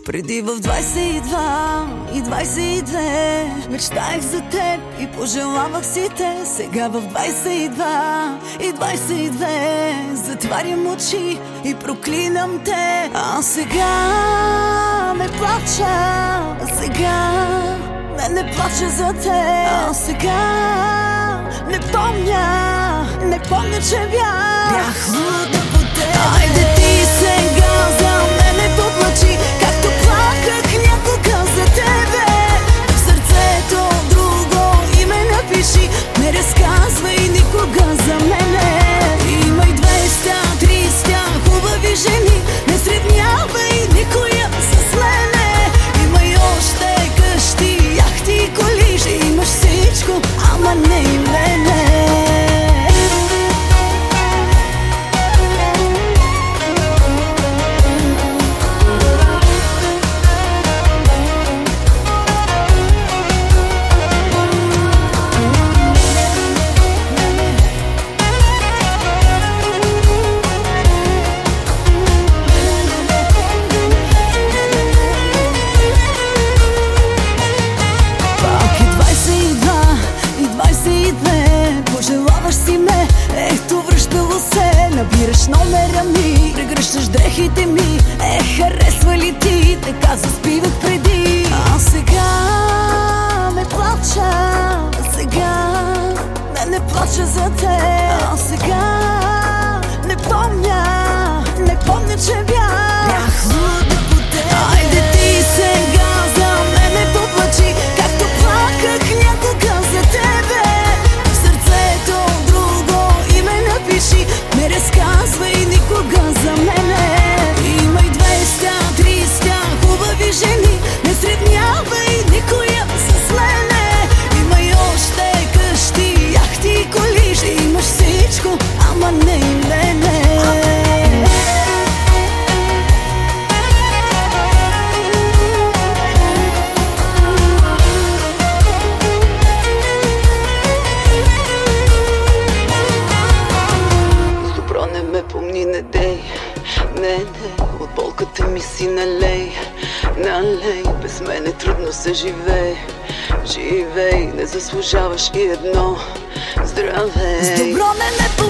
Преди в 22 и 22 мечтаех за теб и пожелавах си те. Сега в 22 и 22 затварям очи и проклинам те. А сега не плача, сега не плача за те. А сега не помня, че бях луда по теб. Айде ти сега за мене поплачи, както плаках някога за тебе. В сърцето друго име напиши, не разказвай никога за мене. Имай 200, 300 хубави жени, не сравнявай никоя с мене. Имай още къщи, яхти и коли, ще имаш всичко, ама не и мене. Пожелаваш си ме, ето връщало се. Набираш номера ми, прегръщаш дрехите ми. Харесва ли ти, така заспивах преди. А сега не плача, сега не плача за те. А сега не помня, че бях луда по теб. Айде ти сега за мене поплачи, както плаках някога за тебе. Не разказвай никога за мене. Имай 200, 300 хубави жени, не сравнявай никоя с мене. Имай още къщи, яхти и коли, ще имаш всичко, ама не и мене. Помни, не дей, не, от болката ми си налей, без мене трудно се живей, не заслужаваш и едно здравей. С добро не